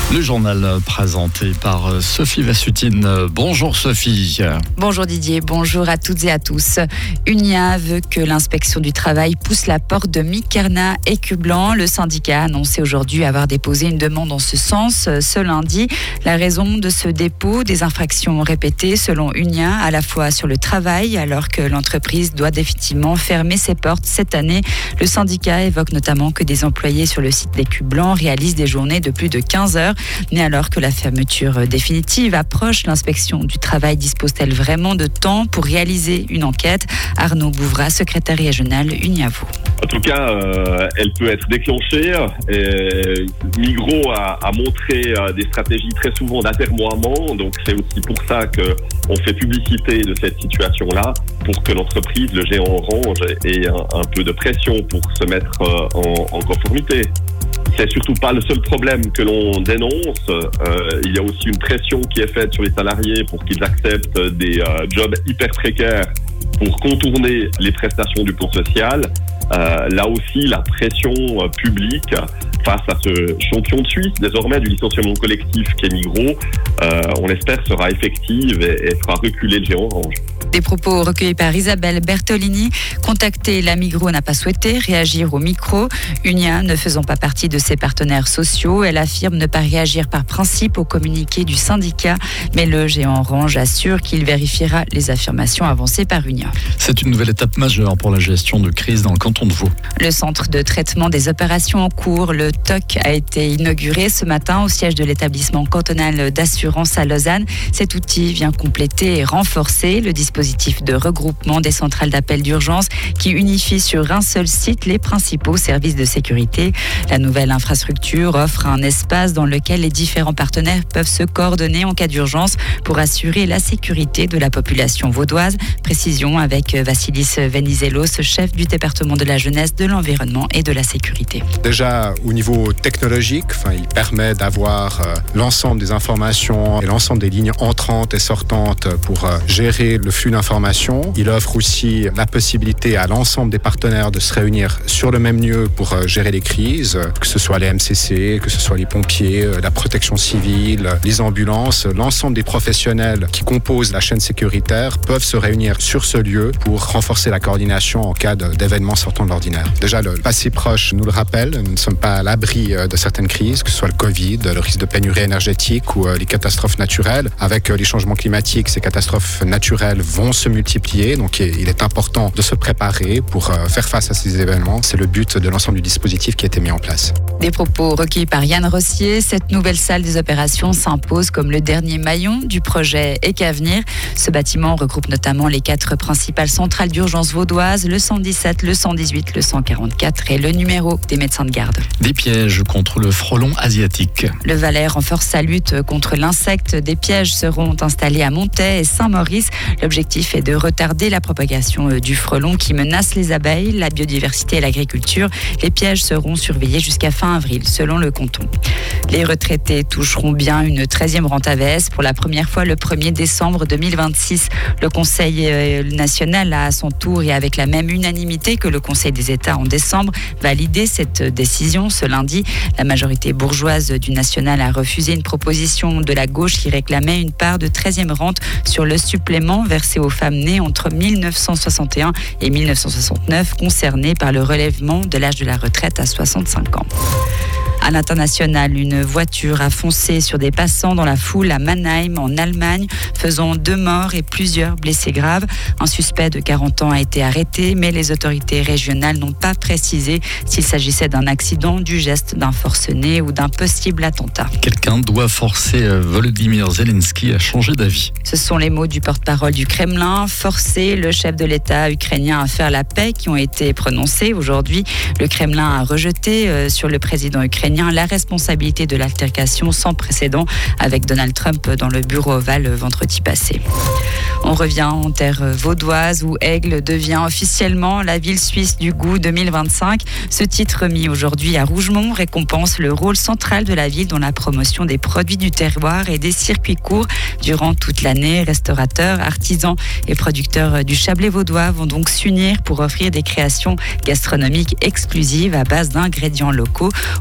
Le journal présenté par Sophie Vassutine. Bonjour Sophie. Bonjour Didier, bonjour à toutes et à tous. Unia veut que l'inspection du travail pousse la porte de Mikerna et Cublan. Le syndicat a annoncé aujourd'hui avoir déposé une demande en ce sens ce lundi. La raison de ce dépôt, des infractions répétées selon Unia, à la fois sur le travail, alors que l'entreprise doit définitivement fermer ses portes cette année. Le syndicat évoque notamment que des employés sur le site des Cublan réalisent des journées de plus de 15 heures. Mais alors que la fermeture définitive approche, l'inspection du travail dispose-t-elle vraiment de temps pour réaliser une enquête? Arnaud Bouvra, secrétaire régional Uniavo. En tout cas, elle peut être déclenchée. Migros a montré des stratégies très souvent d'atermoiement. Donc c'est aussi pour ça qu'on fait publicité de cette situation-là, pour que l'entreprise, le géant Orange, ait un peu de pression pour se mettre en conformité. C'est surtout pas le seul problème que l'on dénonce. Il y a aussi une pression qui est faite sur les salariés pour qu'ils acceptent des jobs hyper précaires pour contourner les prestations du plan social. Là aussi, la pression publique face à ce champion de Suisse, désormais du licenciement collectif qu'est Migros, on l'espère sera effective et fera reculer le géant Orange. Des propos recueillis par Isabelle Bertolini. Contacter la Migros n'a pas souhaité réagir au micro. Unia ne faisant pas partie de ses partenaires sociaux, elle affirme ne pas réagir par principe au communiqué du syndicat. Mais le géant Orange assure qu'il vérifiera les affirmations avancées par Unia. C'est une nouvelle étape majeure pour la gestion de crise dans le canton de Vaud. Le centre de traitement des opérations en cours, le TOC, a été inauguré ce matin au siège de l'établissement cantonal d'assurance à Lausanne. Cet outil vient compléter et renforcer le dispositif de regroupement des centrales d'appel d'urgence qui unifie sur un seul site les principaux services de sécurité. La nouvelle infrastructure offre un espace dans lequel les différents partenaires peuvent se coordonner en cas d'urgence pour assurer la sécurité de la population vaudoise. Précision avec Vassilis Venizelos, chef du département de la jeunesse, de l'environnement et de la sécurité. Déjà au niveau technologique, il permet d'avoir l'ensemble des informations et l'ensemble des lignes entrantes et sortantes pour gérer le flux d'informations. Il offre aussi la possibilité à l'ensemble des partenaires de se réunir sur le même lieu pour gérer les crises, que ce soit les MCC, que ce soit les pompiers, la protection civile, les ambulances. L'ensemble des professionnels qui composent la chaîne sécuritaire peuvent se réunir sur ce lieu pour renforcer la coordination en cas d'événements sortant de l'ordinaire. Déjà, le passé proche nous le rappelle, nous ne sommes pas à l'abri de certaines crises, que ce soit le Covid, le risque de pénurie énergétique ou les catastrophes naturelles. Avec les changements climatiques, ces catastrophes naturelles vont se multiplier, donc il est important de se préparer pour faire face à ces événements. C'est le but de l'ensemble du dispositif qui a été mis en place. Des propos recueillis par Yann Rossier. Cette nouvelle salle des opérations s'impose comme le dernier maillon du projet ECAvenir. Ce bâtiment regroupe notamment les 4 principales centrales d'urgence vaudoises, le 117, le 118, le 144 et le numéro des médecins de garde. Des pièges contre le frelon asiatique. Le Valais renforce sa lutte contre l'insecte. Des pièges seront installés à Montaix et Saint-Maurice. L'objectif est de retarder la propagation du frelon qui menace les abeilles, la biodiversité et l'agriculture. Les pièges seront surveillés jusqu'à fin avril, selon le canton. Les retraités toucheront bien une 13e rente AVS pour la première fois le 1er décembre 2026. Le Conseil national a à son tour et avec la même unanimité que le Conseil des États en décembre validé cette décision ce lundi. La majorité bourgeoise du national a refusé une proposition de la gauche qui réclamait une part de 13e rente sur le supplément versé aux femmes nées entre 1961 et 1969 concernées par le relèvement de l'âge de la retraite à 65 ans. À l'international, une voiture a foncé sur des passants dans la foule à Mannheim, en Allemagne, faisant 2 morts et plusieurs blessés graves. Un suspect de 40 ans a été arrêté, mais les autorités régionales n'ont pas précisé s'il s'agissait d'un accident, du geste d'un forcené ou d'un possible attentat. Quelqu'un doit forcer Volodymyr Zelensky à changer d'avis. Ce sont les mots du porte-parole du Kremlin. Forcer le chef de l'État ukrainien à faire la paix qui ont été prononcés aujourd'hui. Le Kremlin a rejeté sur le président ukrainien la responsabilité de l'altercation sans précédent avec Donald Trump dans le bureau ovale vendredi passé. On revient en terre vaudoise où Aigle devient officiellement la ville suisse du goût 2025. Ce titre remis aujourd'hui à Rougemont récompense le rôle central de la ville dans la promotion des produits du terroir et des circuits courts durant toute l'année. Restaurateurs, artisans et producteurs du Chablais vaudois vont donc s'unir pour offrir des créations gastronomiques exclusives à base d'ingrédients locaux. Autre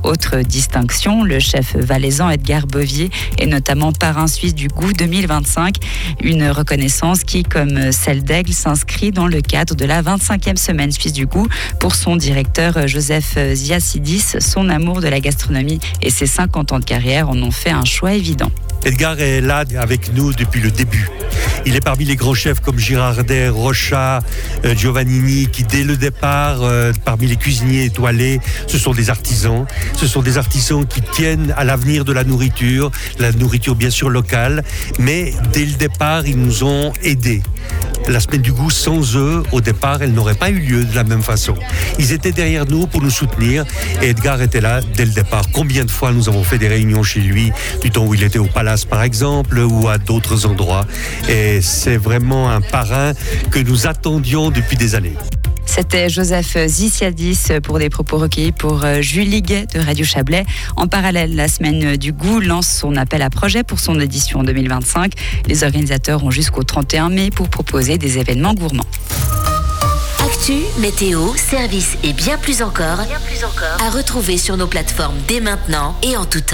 distinction. Le chef valaisan Edgar Bovier est notamment parrain suisse du goût 2025. Une reconnaissance qui, comme celle d'Aigle, s'inscrit dans le cadre de la 25e semaine suisse du goût. Pour son directeur Joseph Ziassidis, son amour de la gastronomie et ses 50 ans de carrière en ont fait un choix évident. Edgar est là avec nous depuis le début. Il est parmi les grands chefs comme Girardet, Rocha, Giovannini, qui dès le départ, parmi les cuisiniers étoilés, ce sont des artisans. Ce sont des artisans qui tiennent à l'avenir de la nourriture bien sûr locale, mais dès le départ, ils nous ont aidés. La semaine du goût, sans eux, au départ, elle n'aurait pas eu lieu de la même façon. Ils étaient derrière nous pour nous soutenir et Edgar était là dès le départ. Combien de fois nous avons fait des réunions chez lui, du temps où il était au Palace par exemple, ou à d'autres endroits. Et c'est vraiment un parrain que nous attendions depuis des années. C'était Joseph Ziassidis pour des propos recueillis pour Julie Guet de Radio Chablais. En parallèle, la semaine du goût lance son appel à projet pour son édition 2025. Les organisateurs ont jusqu'au 31 mai pour proposer des événements gourmands. Actu, météo, services et bien plus encore à retrouver sur nos plateformes dès maintenant et en tout temps.